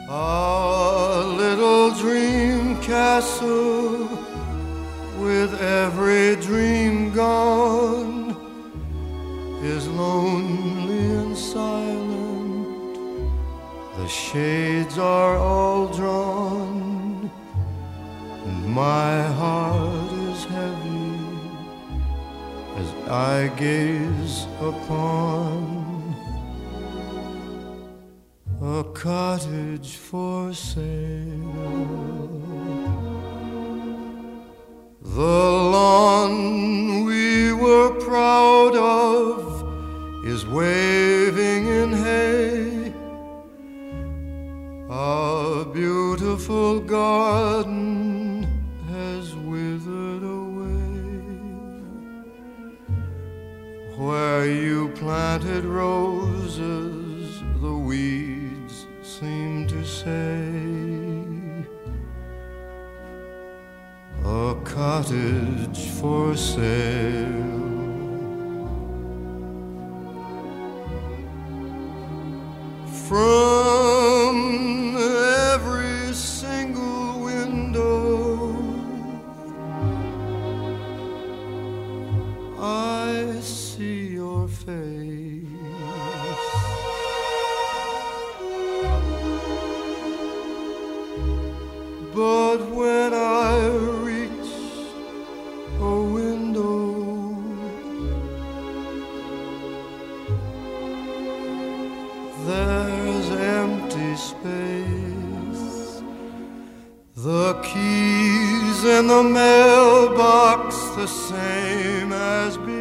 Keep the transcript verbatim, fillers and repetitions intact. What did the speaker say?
A little dream castle with every dream gone is lonely and silent. The shades are all drawn, and my heart is heavy as I gaze upon a cottage for sale. The lawn we were proud of is waving in hay. Our beautiful garden has withered away. Where you planted roses, the weeds seem to say, a cottage for sale. From every single window I see your face. But when I reach a window, there's empty space. The keys in the mailbox the same as before.